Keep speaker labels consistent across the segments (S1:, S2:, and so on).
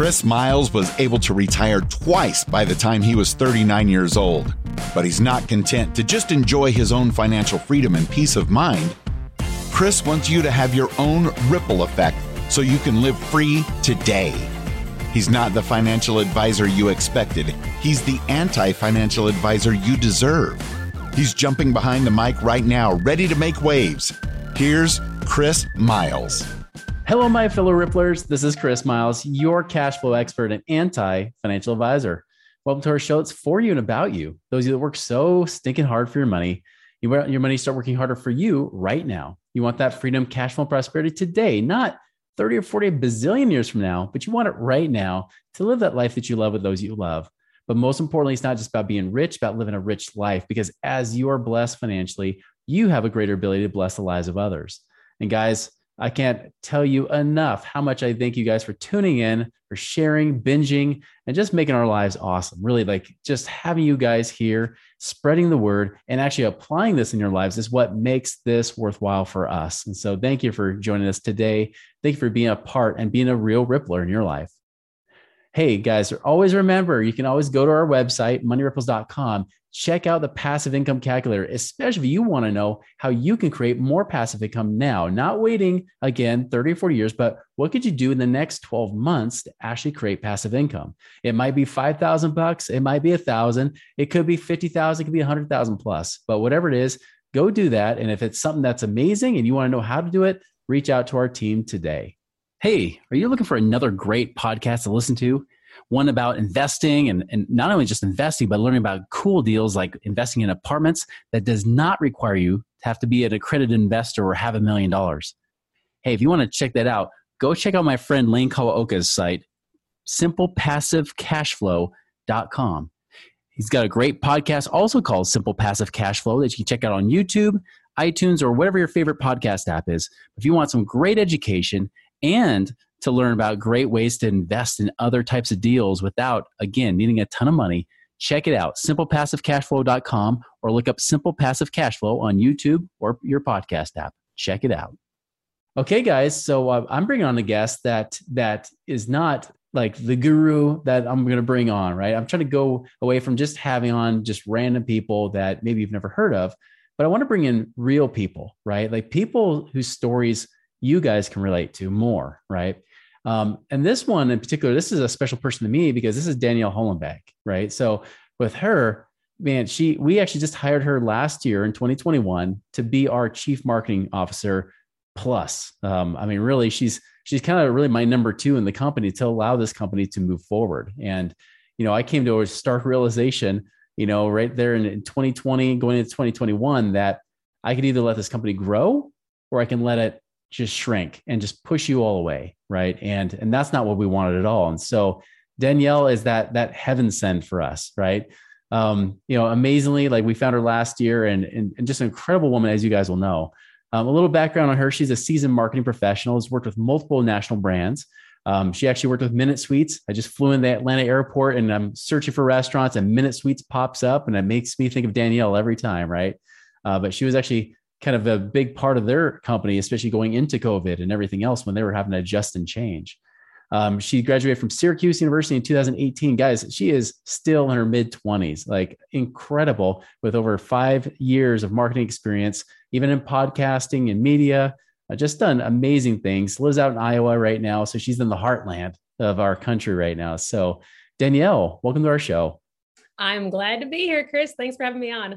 S1: Chris Miles was able to retire twice by the time he was 39 years old, but he's not content to just enjoy his own financial freedom and peace of mind. Chris wants you to have your own ripple effect so you can live free today. He's not the financial advisor you expected. He's the anti-financial advisor you deserve. He's jumping behind the mic right now, ready to make waves. Here's Chris Miles.
S2: Hello, my fellow Ripplers. This is Chris Miles, your cash flow expert and anti-financial advisor. Welcome to our show. It's for you and about you. Those of you that work so stinking hard for your money, you want your money to start working harder for you right now. You want that freedom, cash flow, and prosperity today, not 30 or 40 bazillion years from now, but you want it right now to live that life that you love with those you love. But most importantly, it's not just about being rich, about living a rich life, because as you are blessed financially, you have a greater ability to bless the lives of others. And guys, I can't tell you enough how much I thank you guys for tuning in, for sharing, binging, and just making our lives awesome. Really, like just having you guys here, spreading the word, and actually applying this in your lives is what makes this worthwhile for us. And so thank you for joining us today. Thank you for being a part and being a real Rippler in your life. Hey guys, always remember, you can always go to our website, moneyripples.com, check out the passive income calculator, especially if you want to know how you can create more passive income now, not waiting again 30 or 40 years, but what could you do in the next 12 months to actually create passive income? It might be $5,000, it might be 1,000, it could be 50,000, it could be 100,000 plus, but whatever it is, go do that. And if it's something that's amazing and you want to know how to do it, reach out to our team today. Hey, are you looking for another great podcast to listen to? One about investing and not only just investing, but learning about cool deals like investing in apartments that does not require you to have to be an accredited investor or have $1 million. Hey, if you want to check that out, go check out my friend Lane Kawaoka's site, simplepassivecashflow.com. He's got a great podcast also called Simple Passive Cash Flow that you can check out on YouTube, iTunes, or whatever your favorite podcast app is. If you want some great education and to learn about great ways to invest in other types of deals without, again, needing a ton of money, check it out, simplepassivecashflow.com, or look up Simple Passive Cash Flow on YouTube or your podcast app. Check it out. Okay, guys, so I'm bringing on a guest that is not like the guru that I'm going to bring on, right? I'm trying to go away from just having on just random people that maybe you've never heard of, but I want to bring in real people, right? Like people whose stories you guys can relate to more, right? And this one in particular, this is a special person to me because this is Danielle Hollenbeck, right? So with her, man, we actually just hired her last year in 2021 to be our chief marketing officer plus. I mean, really, she's kind of really my number two in the company to allow this company to move forward. And, you know, I came to a stark realization, you know, right there in 2020, going into 2021, that I could either let this company grow or I can let it just shrink and just push you all away. Right. And that's not what we wanted at all. And so Danielle is that heaven send for us. Right. You know, amazingly, like we found her last year and just an incredible woman, as you guys will know. A little background on her. She's a seasoned marketing professional, has worked with multiple national brands. She actually worked with Minute Sweets. I just flew in the Atlanta airport and I'm searching for restaurants and Minute Sweets pops up and it makes me think of Danielle every time. Right. But she was actually kind of a big part of their company, especially going into COVID and everything else when they were having to adjust and change. She graduated from Syracuse University in 2018. Guys, she is still in her mid-20s, like incredible, with over 5 years of marketing experience, even in podcasting and media, just done amazing things. Lives out in Iowa right now. So she's in the heartland of our country right now. So Danielle, welcome to our show.
S3: I'm glad to be here, Chris. Thanks for having me on.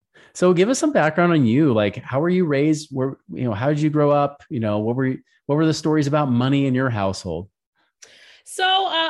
S2: So give us some background on you. Like, how were you raised? How did you grow up? You know, what were the stories about money in your household?
S3: So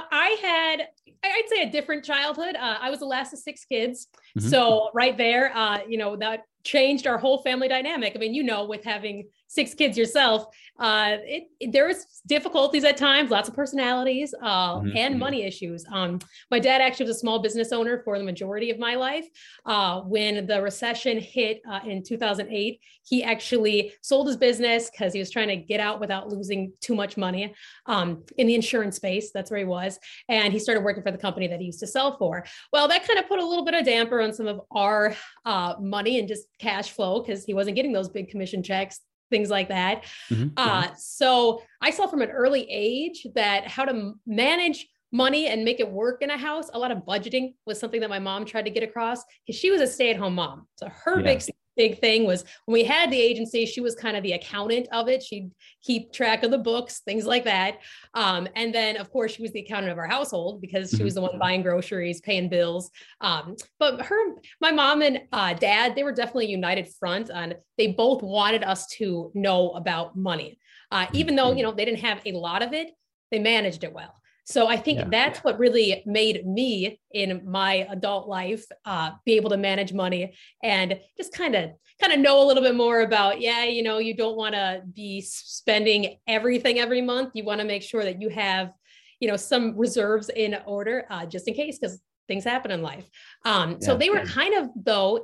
S3: I'd say a different childhood. I was the last of 6 kids. Mm-hmm. So right there, that changed our whole family dynamic. I mean, you know, with having 6 kids yourself, there was difficulties at times, lots of personalities, and money issues. My dad actually was a small business owner for the majority of my life. When the recession hit in 2008, he actually sold his business because he was trying to get out without losing too much money in the insurance space. That's where he was. And he started working for the company that he used to sell for. Well, that kind of put a little bit of damper on some of our money and just cash flow because he wasn't getting those big commission checks, things like that. So I saw from an early age that how to manage money and make it work in a house. A lot of budgeting was something that my mom tried to get across because she was a stay-at-home mom. So her big thing was when we had the agency, she was kind of the accountant of it. She'd keep track of the books, things like that. And then of course she was the accountant of our household because she was the one buying groceries, paying bills. But my mom and dad, they were definitely a united front, and they both wanted us to know about money. Even though, they didn't have a lot of it, they managed it well. So I think that's what really made me in my adult life be able to manage money and just kind of know a little bit more about, you don't want to be spending everything every month. You want to make sure that you have, some reserves in order just in case, because things happen in life. So they were kind of, though,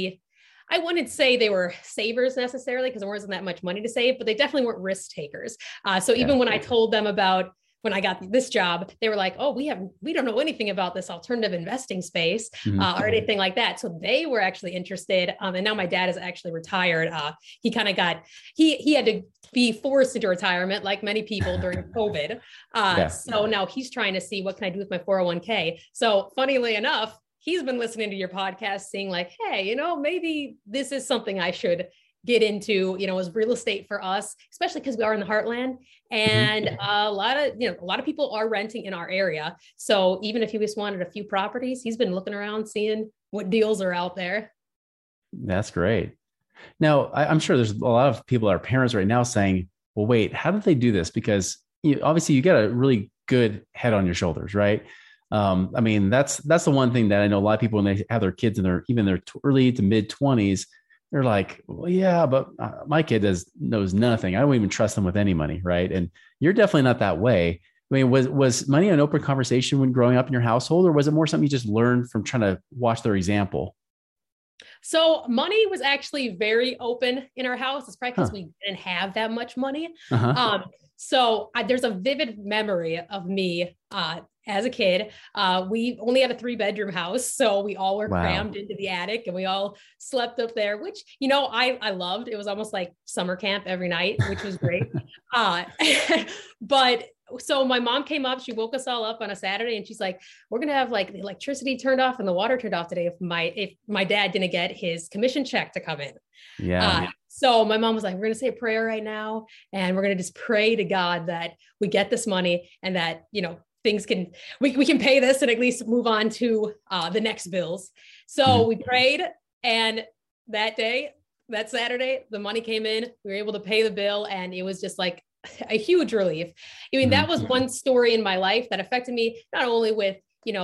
S3: I wouldn't say they were savers necessarily because there wasn't that much money to save, but they definitely weren't risk takers. So even when I told them about when I got this job, they were like, oh, we don't know anything about this alternative investing space or anything like that. So they were actually interested. And now my dad is actually retired. He kind of he had to be forced into retirement like many people during COVID. So now he's trying to see what can I do with my 401k. So funnily enough, he's been listening to your podcast saying like, hey, maybe this is something I should get into, as real estate for us, especially because we are in the heartland and a lot of people are renting in our area. So even if he just wanted a few properties, he's been looking around, seeing what deals are out there.
S2: That's great. Now, I'm sure there's a lot of people that are parents right now saying, well, wait, how did they do this? Because obviously you got a really good head on your shoulders, right? I mean, that's the one thing that I know a lot of people, when they have their kids in their early to mid 20s, they're like, well, yeah, but my kid knows nothing. I don't even trust them with any money. Right. And you're definitely not that way. I mean, was money an open conversation when growing up in your household, or was it more something you just learned from trying to watch their example?
S3: So money was actually very open in our house. It's probably because we didn't have that much money. So there's a vivid memory of me as a kid. We only had a 3-bedroom house, so we all were crammed into the attic and we all slept up there, which, I loved. It was almost like summer camp every night, which was great. But so my mom came up, she woke us all up on a Saturday and she's like, we're going to have like the electricity turned off and the water turned off today if my dad didn't get his commission check to come in. So my mom was like, we're going to say a prayer right now. And we're going to just pray to God that we get this money and that, things we can pay this and at least move on to the next bills. So we prayed, and that Saturday, the money came in, we were able to pay the bill, and it was just like a huge relief. I mean, that was one story in my life that affected me, not only with,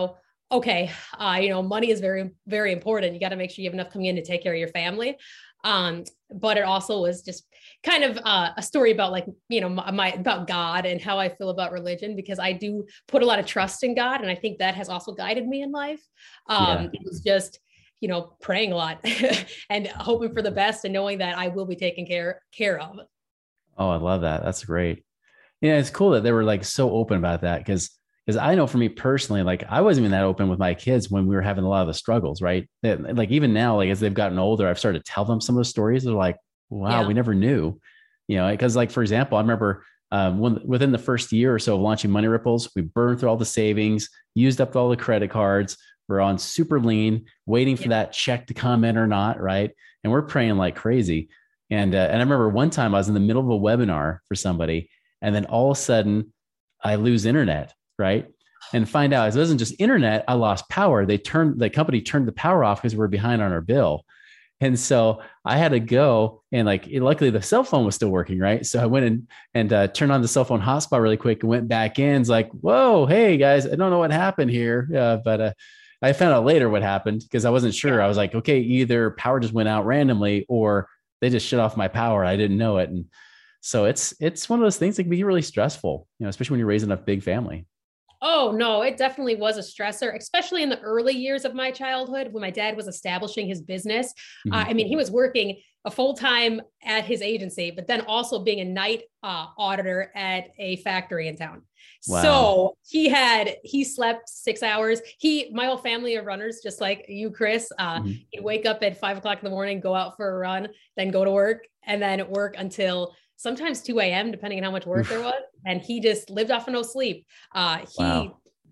S3: money is very, very important. You got to make sure you have enough coming in to take care of your family. But it also was just kind of a story about about God and how I feel about religion, because I do put a lot of trust in God. And I think that has also guided me in life. It was just, praying a lot and hoping for the best and knowing that I will be taken care of.
S2: Oh, I love that. That's great. Yeah. It's cool that they were like so open about that. Because I know for me personally, like I wasn't even that open with my kids when we were having a lot of the struggles, right? Like even now, like as they've gotten older, I've started to tell them some of the stories. They're like, wow, we never knew, because like, for example, I remember within the first year or so of launching Money Ripples, we burned through all the savings, used up all the credit cards. We're on super lean, waiting for that check to come in or not. Right. And we're praying like crazy. And I remember one time I was in the middle of a webinar for somebody, and then all of a sudden I lose internet. Right. And find out it wasn't just internet. I lost power. The company turned the power off because we're behind on our bill. And so I had to go, and luckily the cell phone was still working. Right. So I went in and turned on the cell phone hotspot really quick and went back in. It's like, whoa, hey guys, I don't know what happened here. But I found out later what happened because I wasn't sure. I was like, okay, either power just went out randomly or they just shut off my power. I didn't know it. And so it's one of those things that can be really stressful, especially when you're raising a big family.
S3: Oh, no, it definitely was a stressor, especially in the early years of my childhood when my dad was establishing his business. He was working a full-time at his agency, but then also being a night auditor at a factory in town. Wow. So he slept 6 hours. My whole family are runners, just like you, Chris. He'd wake up at 5 o'clock in the morning, go out for a run, then go to work, and then work until sometimes 2 a.m., depending on how much work there was. And he just lived off of no sleep.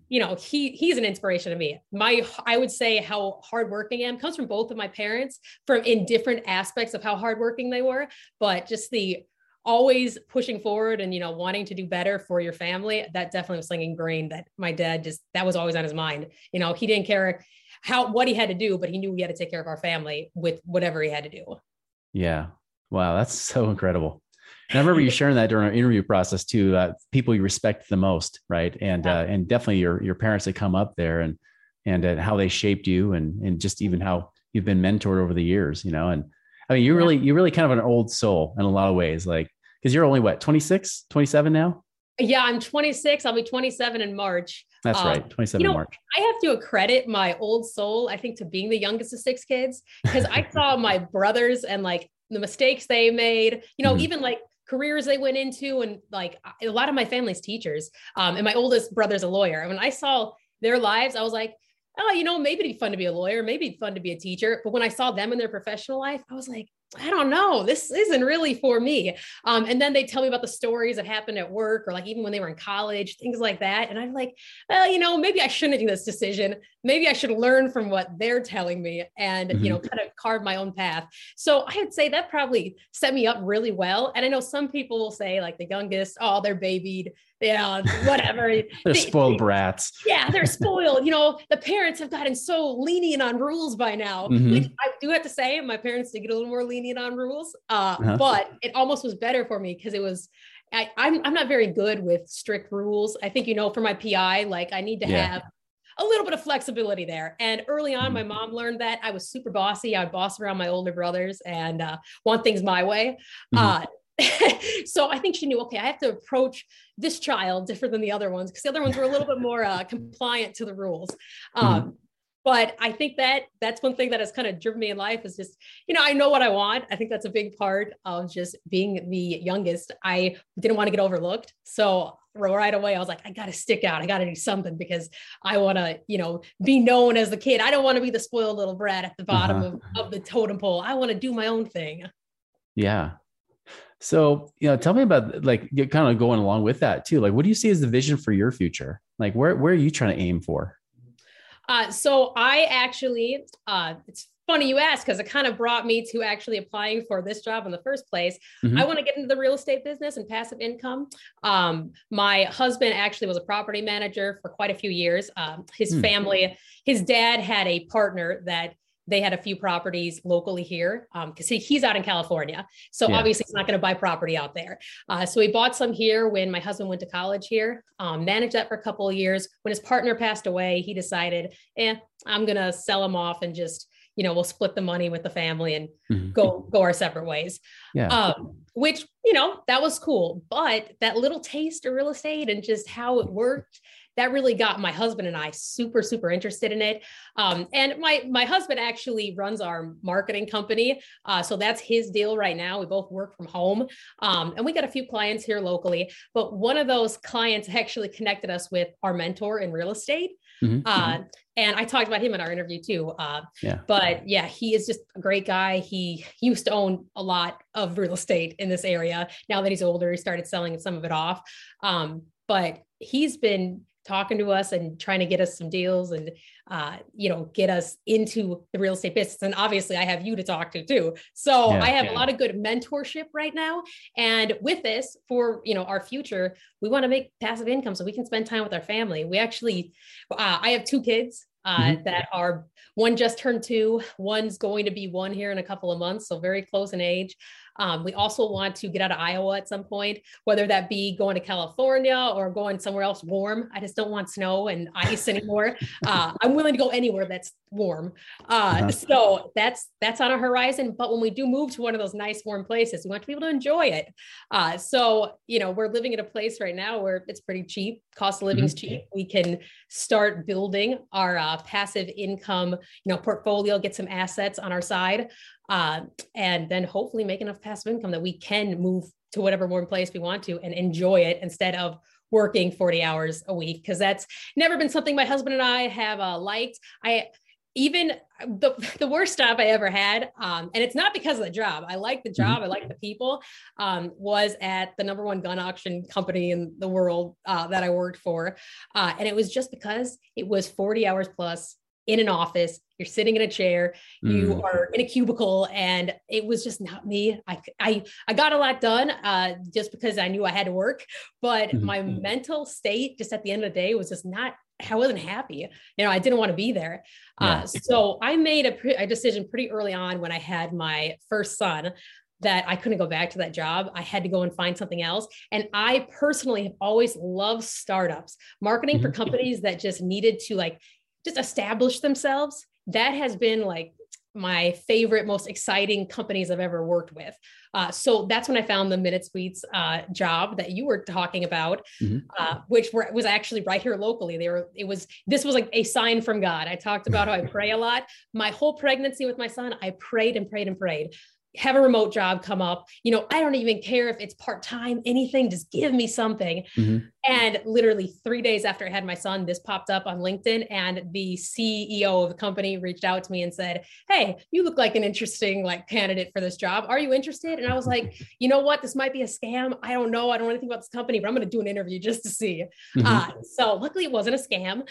S3: he's an inspiration to me. I would say how hardworking I am comes from both of my parents, from in different aspects of how hardworking they were, but just the always pushing forward and, wanting to do better for your family. That definitely was something ingrained that my dad that was always on his mind. He didn't care what he had to do, but he knew he had to take care of our family with whatever he had to do.
S2: Yeah. Wow. That's so incredible. And I remember you sharing that during our interview process too, people you respect the most. Right. And definitely your parents that come up there and how they shaped you and just even how you've been mentored over the years, and I mean, you're really kind of an old soul in a lot of ways, because you're only 26, 27 now?
S3: Yeah, I'm 26. I'll be 27 in March.
S2: That's right. 27 in March.
S3: I have to accredit my old soul, I think, to being the youngest of 6 kids, because I saw my brothers and the mistakes they made, even careers they went into, and a lot of my family's teachers. And my oldest brother's a lawyer. And when I saw their lives, I was like, oh, maybe it'd be fun to be a lawyer, maybe it'd be fun to be a teacher. But when I saw them in their professional life, I was like, I don't know, this isn't really for me. And then they tell me about the stories that happened at work, or even when they were in college, things like that. And I'm like, well, maybe I shouldn't do this decision. Maybe I should learn from what they're telling me and, kind of carve my own path. So I'd say that probably set me up really well. And I know some people will say the youngest, oh, they're babied, whatever.
S2: They're spoiled brats.
S3: Yeah, they're spoiled. The parents have gotten so lenient on rules by now. Which I do have to say, my parents did get a little more lenient on rules, but it almost was better for me, because it was, I'm not very good with strict rules. I think, for my PI, I need to have a little bit of flexibility there. And early on, my mom learned that. I was super bossy. I would boss around my older brothers and want things my way. So I think she knew, okay, I have to approach this child different than the other ones, because the other ones were a little bit more compliant to the rules. But I think that's one thing that has kind of driven me in life, is just, I know what I want. I think that's a big part of just being the youngest. I didn't want to get overlooked. So right away, I was like, I got to stick out. I got to do something, because I want to, be known as the kid. I don't want to be the spoiled little brat at the bottom of the totem pole. I want to do my own thing. Yeah.
S2: So, tell me about you're kind of going along with that too. What do you see as the vision for your future? Where are you trying to aim for?
S3: So I actually, it's funny you ask, because it kind of brought me to actually applying for this job in the first place. I want to get into the real estate business and passive income. My husband actually was a property manager for quite a few years. His family, his dad had a partner that they had a few properties locally here, because he's out in California. So obviously he's not going to buy property out there. So he bought some here when my husband went to college here, managed that for a couple of years. When his partner passed away, he decided, I'm going to sell them off and just, we'll split the money with the family and go our separate ways. Which, that was cool. But that little taste of real estate and just how it worked, that really got my husband and I super, super interested in it. And my husband actually runs our marketing company. So that's his deal right now. We both work from home. And we got a few clients here locally, but one of those clients actually connected us with our mentor in real estate. And I talked about him in our interview too. But yeah, he is just a great guy. He used to own a lot of real estate in this area. Now that he's older, he started selling some of it off. But he's been talking to us and trying to get us some deals and, get us into the real estate business. And obviously I have you to talk to too. So I have a lot of good mentorship right now. And with this for, our future, we want to make passive income so we can spend time with our family. We actually, I have 2 kids that are, one just turned 2, one's going to be 1 here in a couple of months. So very close in age. We also want to get out of Iowa at some point, whether that be going to California or going somewhere else warm. I just don't want snow and ice anymore. I'm willing to go anywhere that's warm. So that's on our horizon. But when we do move to one of those nice warm places, we want to be able to enjoy it. So, we're living in a place right now where it's pretty cheap. Cost of living is cheap. We can start building our passive income, portfolio, get some assets on our side. And then hopefully make enough passive income that we can move to whatever warm place we want to and enjoy it instead of working 40 hours a week. Cause that's never been something my husband and I have liked. even the worst job I ever had, and it's not because of the job. I like the job. I like the people, was at the number one gun auction company in the world that I worked for. And it was just because it was 40 hours plus in an office. You're sitting in a chair, you are in a cubicle, and it was just not me. I got a lot done just because I knew I had to work, but my mental state just at the end of the day was just not, I wasn't happy. I didn't want to be there. So I made a decision pretty early on when I had my first son that I couldn't go back to that job. I had to go and find something else. And I personally have always loved startups, marketing for companies that just needed to just establish themselves. That has been my favorite, most exciting companies I've ever worked with. So that's when I found the Minute Sweets job that you were talking about, which was actually right here locally. This was like a sign from God. I talked about how I pray a lot. My whole pregnancy with my son, I prayed and prayed and prayed. Have a remote job come up. I don't even care if it's part-time, anything, just give me something. And literally 3 days after I had my son, this popped up on LinkedIn, and the CEO of the company reached out to me and said, "Hey, you look like an interesting candidate for this job. Are you interested?" And I was like, you know what? This might be a scam. I don't know. I don't know anything about this company, but I'm going to do an interview just to see. So luckily it wasn't a scam.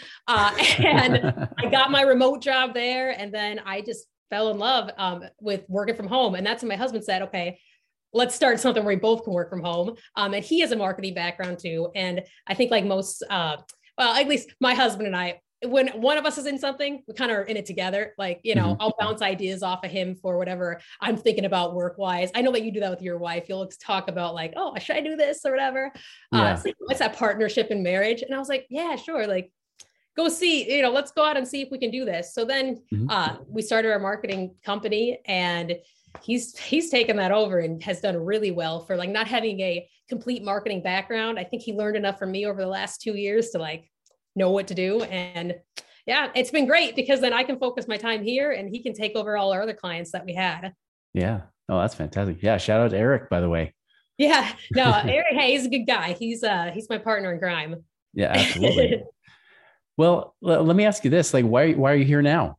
S3: And I got my remote job there. And then I just fell in love with working from home. And that's when my husband said, okay, let's start something where we both can work from home. And he has a marketing background too. And I think most, well, at least my husband and I, when one of us is in something, we kind of are in it together. I'll bounce ideas off of him for whatever I'm thinking about work-wise. I know that you do that with your wife. You'll talk about oh, should I do this or whatever? So it's that partnership in marriage. And I was like, yeah, sure. Go see, let's go out and see if we can do this. So then we started our marketing company, and he's taken that over and has done really well for not having a complete marketing background. I think he learned enough from me over the last 2 years to know what to do. And yeah, it's been great because then I can focus my time here and he can take over all our other clients that we had.
S2: Yeah. Oh, that's fantastic. Yeah. Shout out to Eric, by the way.
S3: Yeah, no, Eric, hey, he's a good guy. He's my partner in crime.
S2: Yeah, absolutely. Well, let me ask you this, why are you here now?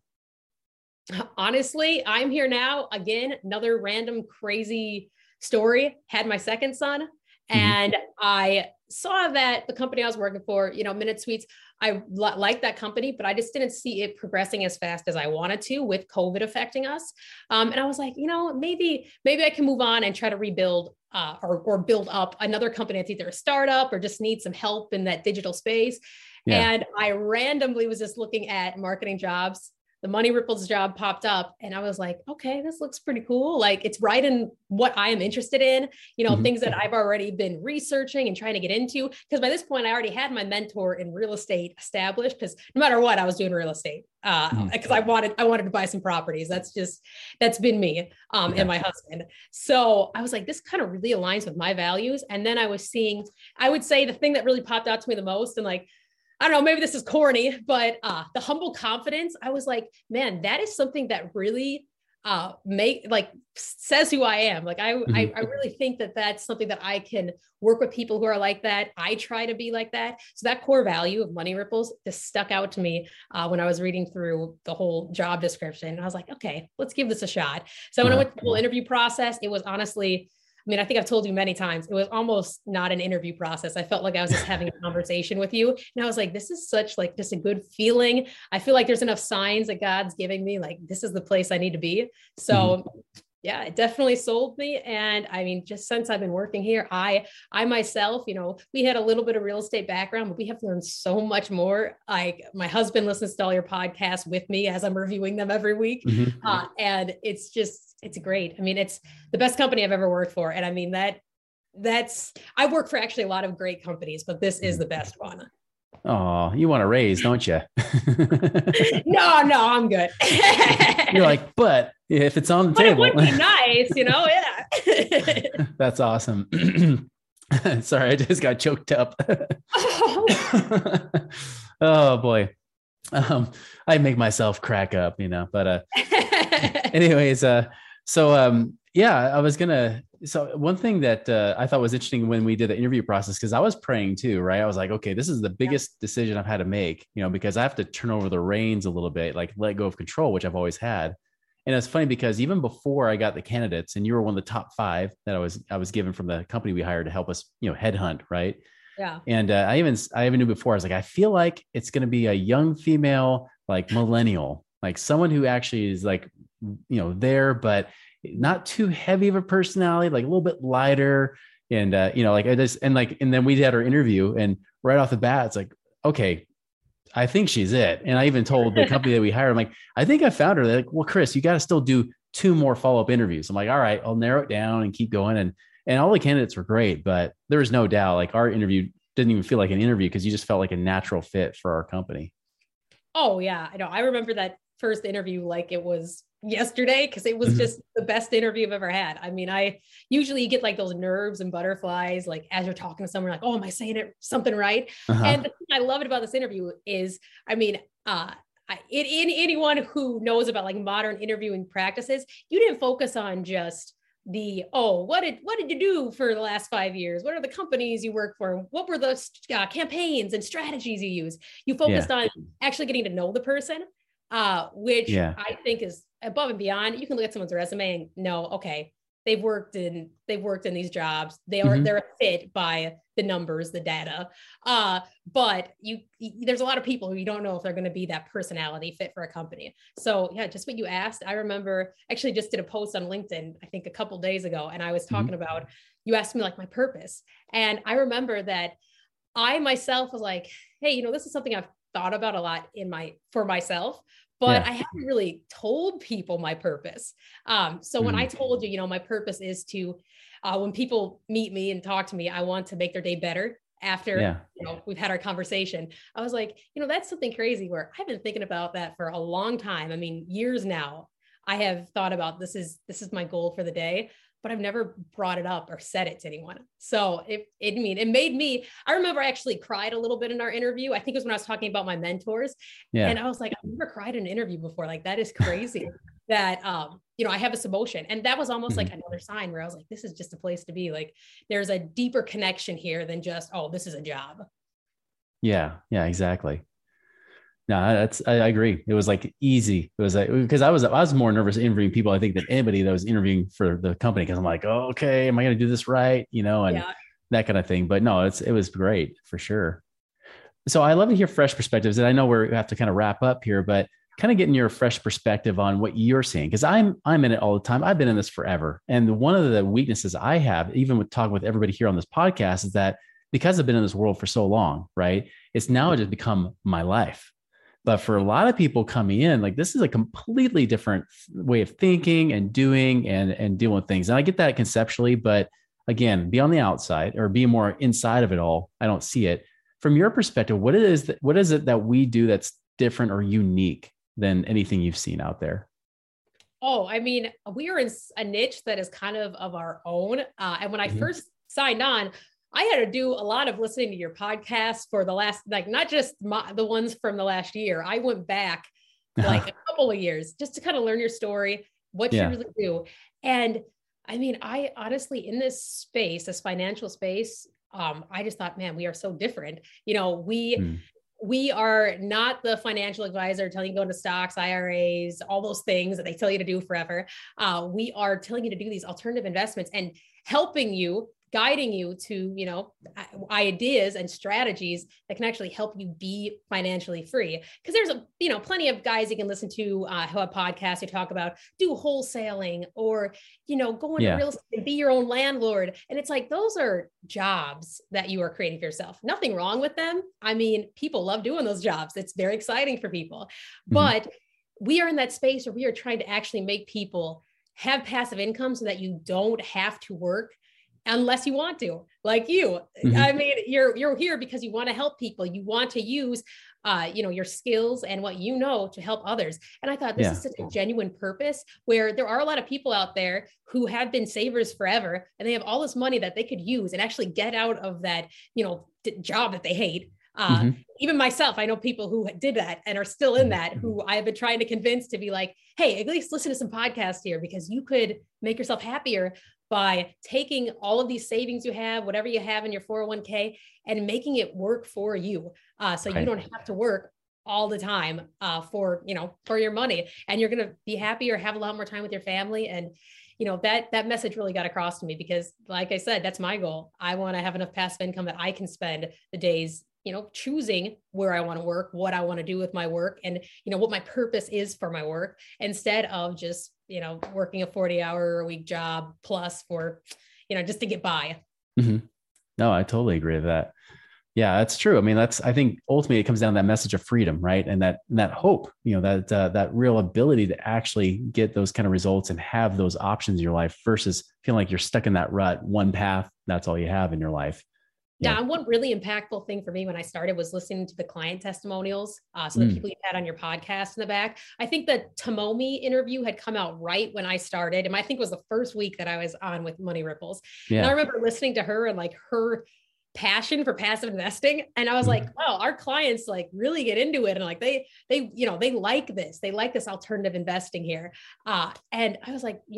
S3: Honestly, I'm here now. Again, another random crazy story. Had my second son, and I saw that the company I was working for, Minute Sweets, I liked that company, but I just didn't see it progressing as fast as I wanted to with COVID affecting us. And I was like, maybe I can move on and try to rebuild or build up another company that's either a startup or just needs some help in that digital space. Yeah. And I randomly was just looking at marketing jobs. The Money Ripples job popped up, and I was like, okay, this looks pretty cool. It's right in what I am interested in, things that I've already been researching and trying to get into. Because by this point, I already had my mentor in real estate established, because no matter what, I was doing real estate because I wanted to buy some properties. That's been me and my husband. So I was like, this kind of really aligns with my values. And then I was seeing, I would say the thing that really popped out to me the most, and I don't know, maybe this is corny, but the humble confidence, I was like, man, that is something that really says who I am. I really think that that's something that I can work with people who are like that. I try to be like that. So that core value of Money Ripples just stuck out to me when I was reading through the whole job description. And I was like, okay, let's give this a shot. So when I went through the whole interview process, it was honestly, I think I've told you many times, it was almost not an interview process. I felt like I was just having a conversation with you. And I was like, this is such just a good feeling. I feel like there's enough signs that God's giving me, this is the place I need to be. So yeah, it definitely sold me. And just since I've been working here, I myself, we had a little bit of real estate background, but we have learned so much more. My husband listens to all your podcasts with me as I'm reviewing them every week. And it's great. It's the best company I've ever worked for. And I work for actually a lot of great companies, but this is the best one.
S2: Oh, you want a raise, don't you?
S3: No, I'm good.
S2: You're like, but if it's on the table.
S3: It would be nice, yeah.
S2: That's awesome. Sorry, I just got choked up. Oh boy. I make myself crack up, but anyways, yeah, I was gonna So one thing that I thought was interesting when we did the interview process, because I was praying too, right? I was like, okay, this is the biggest decision I've had to make, because I have to turn over the reins a little bit, like let go of control, which I've always had. And it's funny because even before I got the candidates, and you were one of the top 5 that I was given from the company we hired to help us, headhunt, right?
S3: Yeah.
S2: And I even knew before, I was like, I feel like it's going to be a young female, like millennial, like someone who actually is like, there, but not too heavy of a personality, like a little bit lighter. And, like I just, and then we had our interview, and right off the bat, it's like, okay, I think she's it. And I even told the company that we hired, I'm like, I think I found her. They're like, well, Chris, you got to still do 2 more follow-up interviews. I'm like, all right, I'll narrow it down and keep going. And all the candidates were great, but there was no doubt, like our interview didn't even feel like an interview because you just felt like a natural fit for our company.
S3: Oh yeah. I know. I remember that first interview like it was yesterday, because it was just the best interview I've ever had. I mean, I usually get like those nerves and butterflies, like as you're talking to someone, like, oh, am I saying something right? And the thing I loved about this interview is, I mean, anyone who knows about like modern interviewing practices, you didn't focus on just what did you do for the last 5 years? What are the companies you work for? What were the campaigns and strategies you use? You focused on actually getting to know the person, which I think is above and beyond. You can look at someone's resume and know, okay, they've worked in these jobs. They're a fit by the numbers, the data. But there's a lot of people who you don't know if they're going to be that personality fit for a company. So yeah, just what you asked. I remember actually just did a post on LinkedIn, I think a couple of days ago, and I was talking about, you asked me like my purpose. And I remember that I myself was like, hey, this is something I've thought about a lot for myself, but I haven't really told people my purpose. So when I told you, my purpose is to, when people meet me and talk to me, I want to make their day better after, we've had our conversation. I was like, that's something crazy where I've been thinking about that for a long time. I mean, years now, I have thought about this is my goal for the day, but I've never brought it up or said it to anyone. So it made me, I remember I actually cried a little bit in our interview. I think it was when I was talking about my mentors. And I was like, I've never cried in an interview before. Like, that is crazy that, I have this emotion. And that was almost like another sign where I was like, this is just a place to be. Like, there's a deeper connection here than just, oh, this is a job.
S2: Yeah, exactly. No, I agree. It was like easy. It was like, because I was more nervous interviewing people, I think, than anybody that was interviewing for the company. Cause I'm like, oh, okay, am I going to do this right? And that kind of thing. But no, it was great for sure. So I love to hear fresh perspectives, and I know we have to kind of wrap up here, but kind of getting your fresh perspective on what you're seeing. Cause I'm in it all the time. I've been in this forever. And one of the weaknesses I have, even with talking with everybody here on this podcast, is that because I've been in this world for so long, right? It's now just become my life. But for a lot of people coming in, like, this is a completely different way of thinking and doing and dealing with things. And I get that conceptually, but again, be on the outside or be more inside of it all. I don't see it. From your perspective, what is it that we do that's different or unique than anything you've seen out there?
S3: Oh, I mean, we are in a niche that is kind of our own. And when I first signed on, I had to do a lot of listening to your podcast for the last, like, not just the ones from the last year. I went back like a couple of years just to kind of learn your story, what you really do. And I mean, I honestly, in this space, this financial space, I just thought, man, we are so different. We are not the financial advisor telling you to go into stocks, IRAs, all those things that they tell you to do forever. We are telling you to do these alternative investments and helping you, guiding you to, ideas and strategies that can actually help you be financially free. Because there's plenty of guys you can listen to who have podcasts who talk about do wholesaling or, go into real estate and be your own landlord. And it's like, those are jobs that you are creating for yourself. Nothing wrong with them. I mean, people love doing those jobs. It's very exciting for people. But we are in that space where we are trying to actually make people have passive income so that you don't have to work unless you want to, like you. I mean, you're here because you want to help people. You want to use, your skills and what you know to help others. And I thought this is such a genuine purpose, where there are a lot of people out there who have been savers forever, and they have all this money that they could use and actually get out of that, job that they hate. Even myself, I know people who did that and are still in that, who I have been trying to convince to be like, hey, at least listen to some podcasts here, because you could make yourself happier. by taking all of these savings you have, whatever you have in your 401k, and making it work for you. So you don't have to work all the time for your money, and you're going to be happier, have a lot more time with your family. And, that message really got across to me because, like I said, that's my goal. I want to have enough passive income that I can spend the days, choosing where I want to work, what I want to do with my work, and, what my purpose is for my work, instead of just, working a 40-hour-a-week job plus for, just to get by.
S2: Mm-hmm. No, I totally agree with that. Yeah, that's true. I mean, I think ultimately it comes down to that message of freedom, right? And that hope, that real ability to actually get those kind of results and have those options in your life versus feeling like you're stuck in that rut, one path, that's all you have in your life.
S3: Yeah. And one really impactful thing for me when I started was listening to the client testimonials. So the people you had on your podcast in the back. I think the Tomomi interview had come out right when I started. And I think it was the first week that I was on with Money Ripples. Yeah. And I remember listening to her and like her passion for passive investing. And I was like, wow, our clients like really get into it. And like, they like this, alternative investing here. And I was like,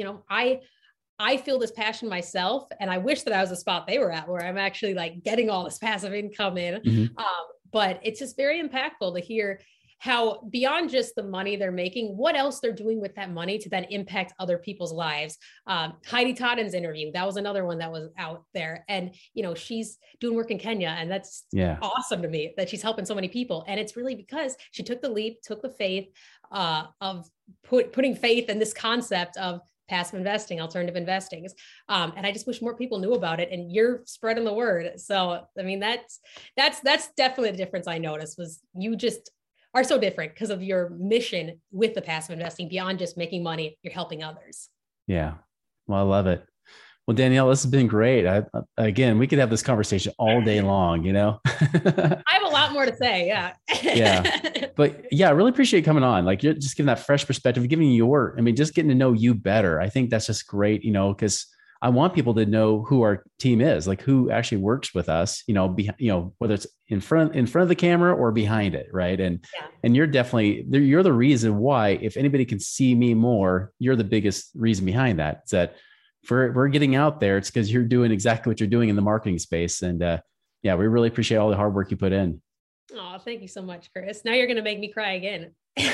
S3: I feel this passion myself. And I wish that I was a spot they were at where I'm actually like getting all this passive income in. But it's just very impactful to hear how beyond just the money they're making, what else they're doing with that money to then impact other people's lives. Heidi Todden's interview, that was another one that was out there. And, she's doing work in Kenya, and that's awesome to me that she's helping so many people. And it's really because she took the leap, took the faith of putting faith in this concept of passive investing, alternative investing. And I just wish more people knew about it, and you're spreading the word. So, I mean, that's definitely the difference I noticed was you just are so different because of your mission with the passive investing. Beyond just making money, you're helping others. Yeah.
S2: Well, I love it. Well, Danielle, this has been great. Again, we could have this conversation all day long,
S3: I have a lot more to say. Yeah.
S2: Yeah. But yeah, I really appreciate you coming on. Like, you're just giving that fresh perspective, giving just getting to know you better. I think that's just great, because I want people to know who our team is, like who actually works with us, whether it's in front of the camera or behind it. Right. And you're the reason why, if anybody can see me more, you're the biggest reason behind that. It's that we're getting out there. It's because you're doing exactly what you're doing in the marketing space. And we really appreciate all the hard work you put in.
S3: Oh, thank you so much, Chris. Now you're going to make me cry again.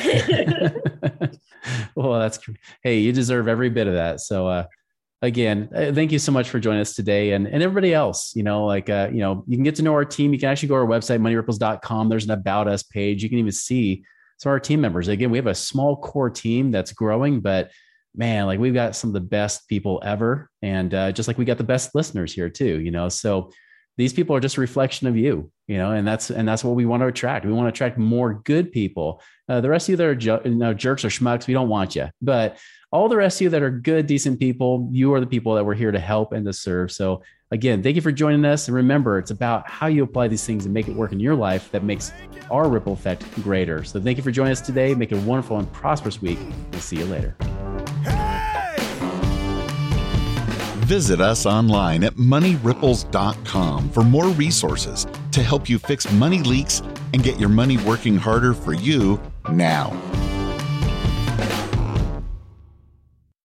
S2: Well, hey, you deserve every bit of that. So, again, thank you so much for joining us today, and everybody else. You can get to know our team. You can actually go to our website, moneyripples.com. There's an About Us page. You can even see some of our team members. Again, we have a small core team that's growing, but man, like we've got some of the best people ever, and just like we got the best listeners here too. So these people are just a reflection of you. And that's what we want to attract. We want to attract more good people. The rest of you that are jerks or schmucks, we don't want you, but all the rest of you that are good, decent people, you are the people that we're here to help and to serve. So again, thank you for joining us. And remember, it's about how you apply these things and make it work in your life that makes our ripple effect greater. So thank you for joining us today. Make it a wonderful and prosperous week. We'll see you later.
S1: Visit us online at moneyripples.com for more resources to help you fix money leaks and get your money working harder for you now.